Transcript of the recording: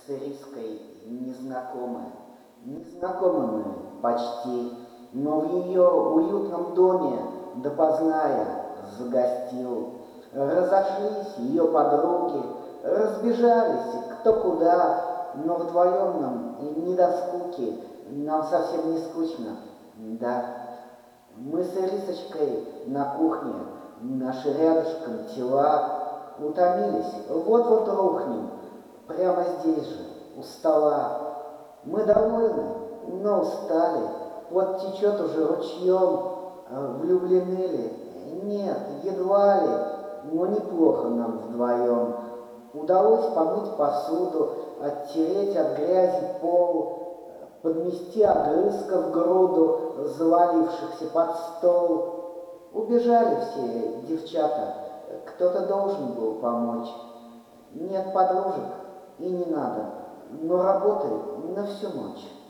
с Ириской незнакомы. Незнакомы мы почти, но в ее уютном доме допоздна я загостил. Разошлись ее подруги, разбежались кто куда, но вдвоем нам не до скуки, нам совсем не скучно, да. Мы с Ирисочкой на кухне, наши рядышком тела утомились, вот-вот рухнем, прямо здесь же, у стола. Мы довольны, но устали, вот течет уже ручьем, влюблены ли? Нет, едва ли, но неплохо нам вдвоем. Удалось помыть посуду, оттереть от грязи пол, подмести огрызков груду, завалившихся под стол. Убежали все девчата, кто-то должен был помочь. Нет подружек и не надо, но работай на всю ночь.